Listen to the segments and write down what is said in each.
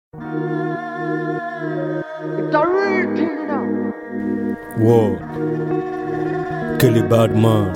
It's a real thing now. Whoa. Kelly Badman.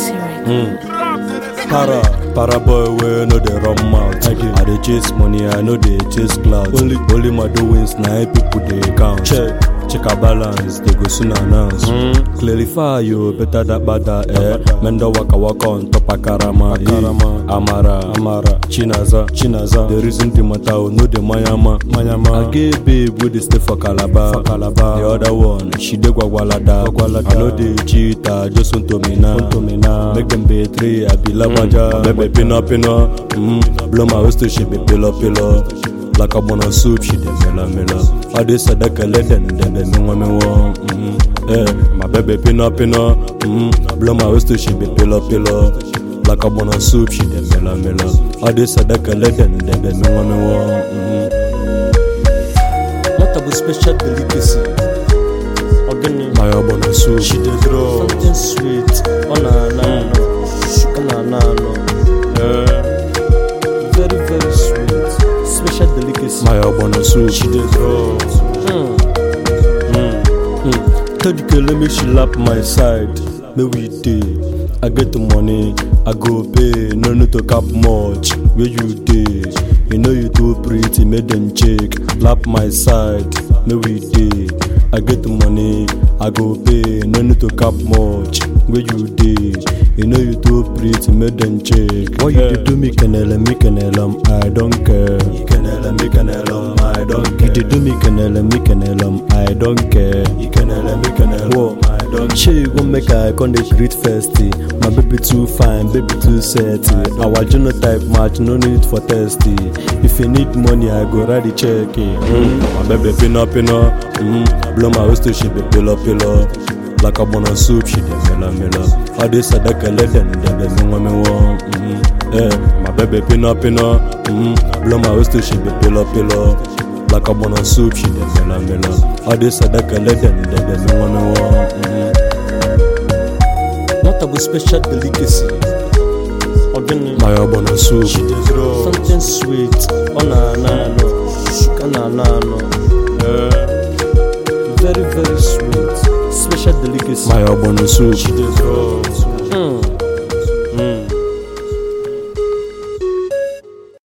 Para boy, we know they run mouth. I dey chase money, I know they chase clouds. Only my doings, now people they count. Check our balance, they go soon announce. Clarify you, better that bada Mendo waka on top of Karama. Amara, Chinaza. The reason the matter, no the Mayama. I gave babe with the stay for Calabar. The other one, she de Gwagwalada. I know they cheat, I just want to me now. Make them be three, I be Labaja. Baby pino. Blow my waist to she be pillow. Like a bone of soup, she de mela. I dey sadaka then me want my baby pino. Blow my waist to she be pillow. Like a bone of soup, she de mela. I dey sadaka then me want What about special delicacy? Organic. my bone of soup, She dey draw something sweet. Very, very sweet. Special delicacy. my bone of soup. She dey draw. Tell the girl, let me she lap my side. Me we day. I get the money, I go pay. No need to cap much. Where you day? You know you too pretty, make them check. Lap my side, me we day. I get the money, I go pay. No need to cap much. Where you day? You know you too pretty, make them check. What you dey do me canela, I don't care. Canela, I don't care. You dey do me canela, I don't care. Canela, I don't care. Sure you gon' make I con dey greet festy. My baby too fine, baby too setty. Our genotype match, no need for testy. If you need money, I go write the check. My baby pino. Blow my waist to she be pillow. Like a bone of soup, she de mela. I dey sadaka then me want my baby pino. Blow my waist to she be pillow. Like a bone of soup, she de mela. I dey sadaka then me want What about special delicacy? Organic. my bone of soup. She dey draw something sweet. Very, very sweet. Special delicacy. My bone of soup. She dey draw.